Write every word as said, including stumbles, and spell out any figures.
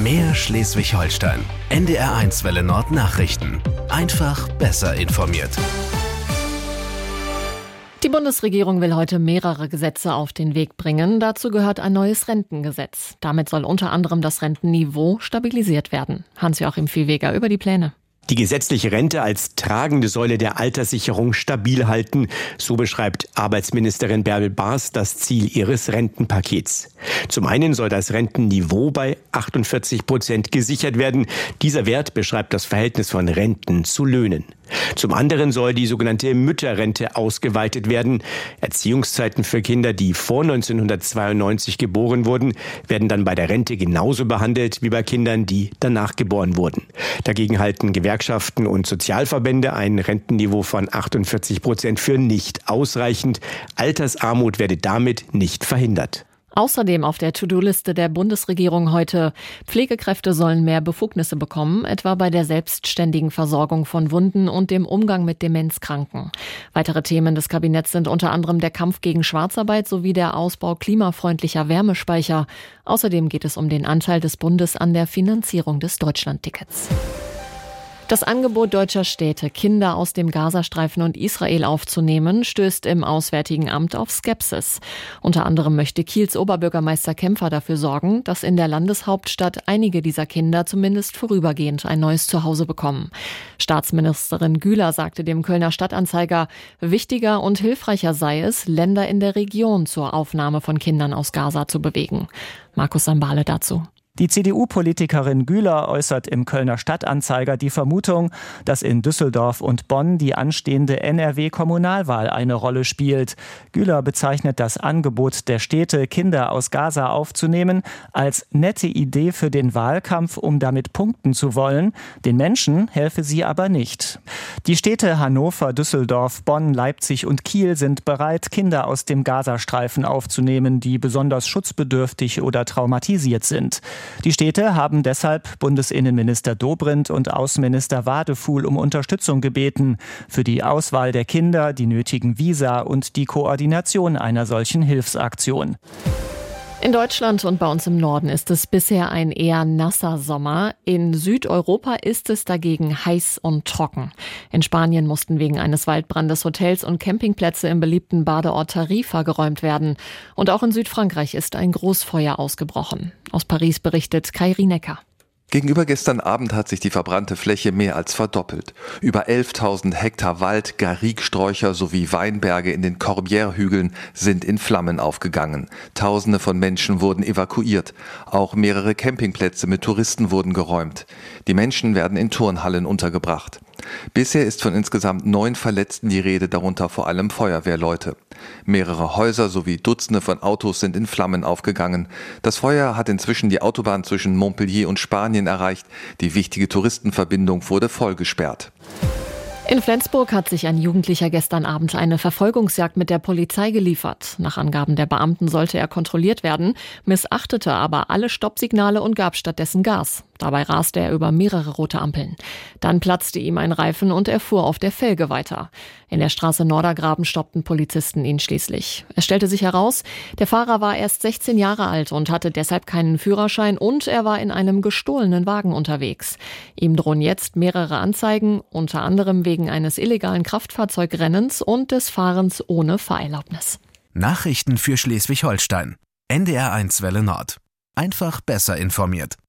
Mehr Schleswig-Holstein. N D R eins Welle Nord Nachrichten. Einfach besser informiert. Die Bundesregierung will heute mehrere Gesetze auf den Weg bringen. Dazu gehört ein neues Rentengesetz. Damit soll unter anderem das Rentenniveau stabilisiert werden. Hans-Joachim Viehweger über die Pläne. Die gesetzliche Rente als tragende Säule der Alterssicherung stabil halten, so beschreibt Arbeitsministerin Bärbel Baas das Ziel ihres Rentenpakets. Zum einen soll das Rentenniveau bei achtundvierzig Prozent gesichert werden. Dieser Wert beschreibt das Verhältnis von Renten zu Löhnen. Zum anderen soll die sogenannte Mütterrente ausgeweitet werden. Erziehungszeiten für Kinder, die vor neunzehnhundertzweiundneunzig geboren wurden, werden dann bei der Rente genauso behandelt wie bei Kindern, die danach geboren wurden. Dagegen halten Gewerkschaften und Sozialverbände ein Rentenniveau von achtundvierzig Prozent für nicht ausreichend. Altersarmut werde damit nicht verhindert. Außerdem auf der To-Do-Liste der Bundesregierung heute: Pflegekräfte sollen mehr Befugnisse bekommen, etwa bei der selbstständigen Versorgung von Wunden und dem Umgang mit Demenzkranken. Weitere Themen des Kabinetts sind unter anderem der Kampf gegen Schwarzarbeit sowie der Ausbau klimafreundlicher Wärmespeicher. Außerdem geht es um den Anteil des Bundes an der Finanzierung des Deutschlandtickets. Das Angebot deutscher Städte, Kinder aus dem Gazastreifen und Israel aufzunehmen, stößt im Auswärtigen Amt auf Skepsis. Unter anderem möchte Kiels Oberbürgermeister Kämpfer dafür sorgen, dass in der Landeshauptstadt einige dieser Kinder zumindest vorübergehend ein neues Zuhause bekommen. Staatsministerin Güler sagte dem Kölner Stadtanzeiger, wichtiger und hilfreicher sei es, Länder in der Region zur Aufnahme von Kindern aus Gaza zu bewegen. Markus Sambale dazu. Die C D U-Politikerin Güler äußert im Kölner Stadtanzeiger die Vermutung, dass in Düsseldorf und Bonn die anstehende N R W-Kommunalwahl eine Rolle spielt. Güler bezeichnet das Angebot der Städte, Kinder aus Gaza aufzunehmen, als nette Idee für den Wahlkampf, um damit punkten zu wollen. Den Menschen helfe sie aber nicht. Die Städte Hannover, Düsseldorf, Bonn, Leipzig und Kiel sind bereit, Kinder aus dem Gazastreifen aufzunehmen, die besonders schutzbedürftig oder traumatisiert sind. Die Städte haben deshalb Bundesinnenminister Dobrindt und Außenminister Wadefuhl um Unterstützung gebeten für die Auswahl der Kinder, die nötigen Visa und die Koordination einer solchen Hilfsaktion. In Deutschland und bei uns im Norden ist es bisher ein eher nasser Sommer. In Südeuropa ist es dagegen heiß und trocken. In Spanien mussten wegen eines Waldbrandes Hotels und Campingplätze im beliebten Badeort Tarifa geräumt werden. Und auch in Südfrankreich ist ein Großfeuer ausgebrochen. Aus Paris berichtet Kai Rienecker. Gegenüber gestern Abend hat sich die verbrannte Fläche mehr als verdoppelt. Über elftausend Hektar Wald, Garrigsträucher sowie Weinberge in den Corbière-Hügeln sind in Flammen aufgegangen. Tausende von Menschen wurden evakuiert. Auch mehrere Campingplätze mit Touristen wurden geräumt. Die Menschen werden in Turnhallen untergebracht. Bisher ist von insgesamt neun Verletzten die Rede, darunter vor allem Feuerwehrleute. Mehrere Häuser sowie Dutzende von Autos sind in Flammen aufgegangen. Das Feuer hat inzwischen die Autobahn zwischen Montpellier und Spanien erreicht. Die wichtige Touristenverbindung wurde voll gesperrt. In Flensburg hat sich ein Jugendlicher gestern Abend eine Verfolgungsjagd mit der Polizei geliefert. Nach Angaben der Beamten sollte er kontrolliert werden, missachtete aber alle Stoppsignale und gab stattdessen Gas. Dabei raste er über mehrere rote Ampeln. Dann platzte ihm ein Reifen und er fuhr auf der Felge weiter. In der Straße Nordergraben stoppten Polizisten ihn schließlich. Es stellte sich heraus, der Fahrer war erst sechzehn Jahre alt und hatte deshalb keinen Führerschein und er war in einem gestohlenen Wagen unterwegs. Ihm drohen jetzt mehrere Anzeigen, unter anderem wegen eines illegalen Kraftfahrzeugrennens und des Fahrens ohne Fahrerlaubnis. Nachrichten für Schleswig-Holstein. N D R eins Welle Nord. Einfach besser informiert.